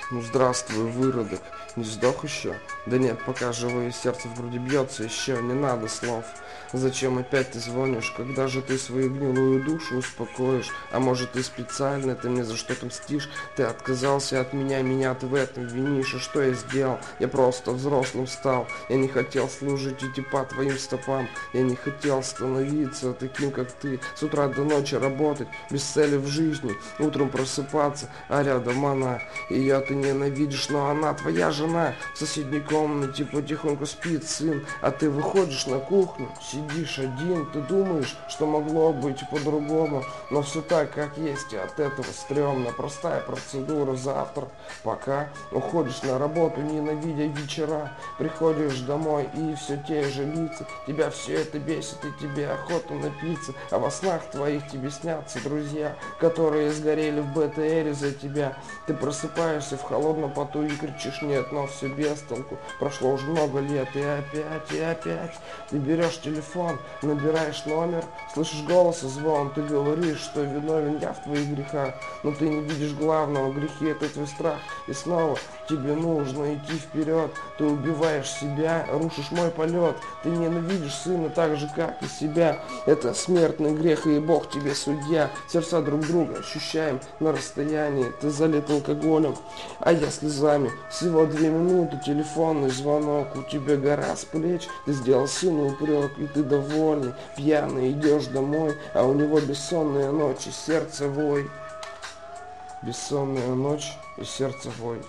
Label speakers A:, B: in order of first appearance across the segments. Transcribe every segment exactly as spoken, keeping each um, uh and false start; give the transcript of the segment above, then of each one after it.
A: Ну здравствуй, выродок, не сдох еще? Да нет, пока живое сердце вроде бьется еще, не надо слов. Зачем опять ты звонишь, когда же ты свою гнилую душу успокоишь? А может ты специально, ты мне за что-то мстишь? Ты отказался от меня, меня ты в этом винишь. И что я сделал? Я просто взрослым стал. Я не хотел служить идти по твоим стопам. Я не хотел становиться таким, как ты. С утра до ночи работать, без цели в жизни. Утром просыпаться, а рядом она. Ее ты ненавидишь, но она твоя жена. В соседней комнате потихоньку спит сын, а ты выходишь на кухню, сидишь один, ты думаешь, что могло быть по-другому, но все так, как есть, и от этого стрёмно. Простая процедура, завтра, пока уходишь на работу, ненавидя вечера, приходишь домой и все те же лица, тебя все это бесит и тебе охота напиться, а во снах твоих тебе снятся друзья, которые сгорели в БТРе за тебя. Ты просыпаешься в холодном поту и кричишь нет, но все без толку. Прошло уже много лет, и опять, и опять. Ты берешь телефон, набираешь номер, слышишь голос и звон. Ты говоришь, что виновен я в твоих грехах, но ты не видишь главного. Грехи — это твой страх. И снова тебе нужно идти вперед. Ты убиваешь себя, рушишь мой полет. Ты ненавидишь сына так же, как и себя. Это смертный грех, и Бог тебе судья. Сердца друг друга ощущаем на расстоянии. Ты залит алкоголем, а я слезами. Всего две минуты, телефонный звонок. У тебя гора с плеч. Ты сделал сыну упрек, и ты довольный. Пьяный идешь домой, а у него бессонные ночи, сердце вой. Бессонная ночь и сердце вой.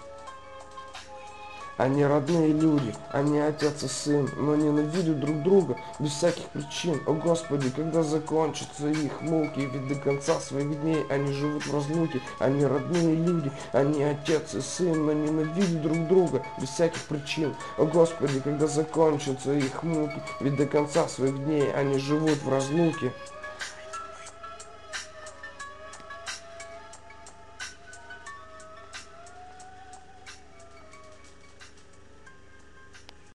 A: Они родные люди, они отец и сын, но ненавидят друг друга без всяких причин. О Господи, когда закончатся их муки, ведь до конца своих дней они живут в разлуке. Они родные люди, они отец и сын, но ненавидят друг друга без всяких причин. О Господи, когда закончатся их муки, ведь до конца своих дней они живут в разлуке.